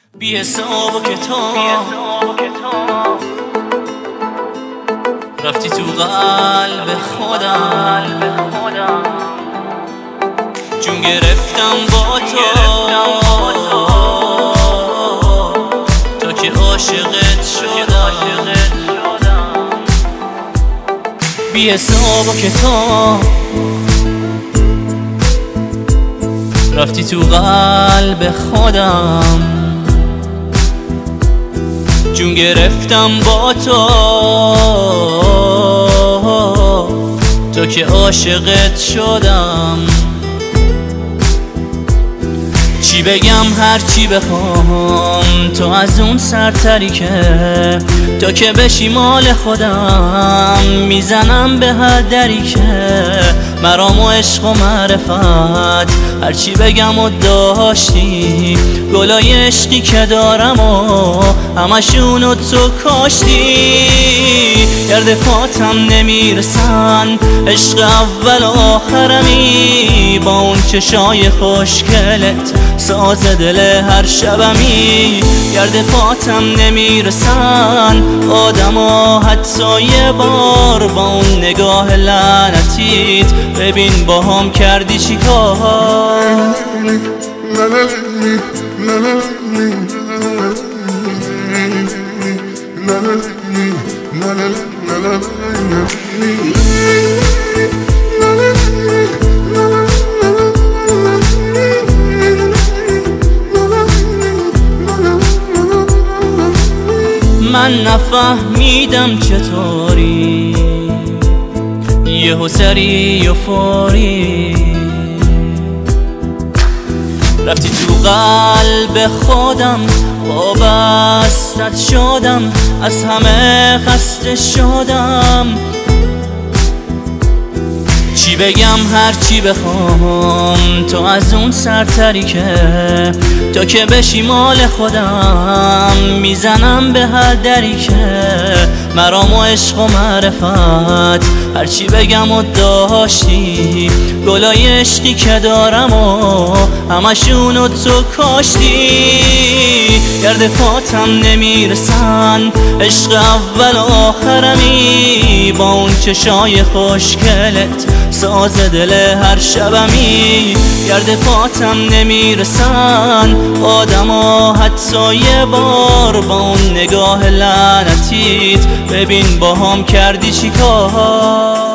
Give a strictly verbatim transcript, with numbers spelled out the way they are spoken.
بی حساب و کتاب رفتی تو قلب خودم، جون گرفتم با تو تا که عاشقت شدم. بی حساب و کتاب رفتی تو قلب خودم، جون گرفتم با تو تا که عاشقت شدم. چی بگم هر چی بخوام تو از اون سرتری که تا که بشی مال خودم، میزنم به هر دری که مرام و عشق و معرفت. هر چی بگم و داشتی گلای عشقی که دارم و همشونو تو کاشتی. گرد پاتم نمیرسن، عشق اول و آخرمی، با اون چشای خوشگلت ساز دل هر شبمی. گرد پاتم نمیرسن آدم و حتی یه بار، با اون نگاه لعنتیت ببین با هم کردی چی کار. من نفهمیدم چطوری یهو سری و فوری رفتی تو قلب خودم، وابستت شدم، از همه خسته شدم. چی بگم هر چی بخوام تو از اون سرتری که تا که بشی مال خودم، میزنم به هر دری که مرام و عشق و معرفت. هر چی بگم و داشتی گلای عشقی که دارم و همشونو تو کاشتی. گرد پاتم نمیرسن، عشق اول و آخرمی، با اون چشای خوشگلت ساز دل هر شبمی. گرد پاتم نمیرسن آدم و حتی یه بار، با اون نگاه لعنتیت ببین با هم کردی چی کار.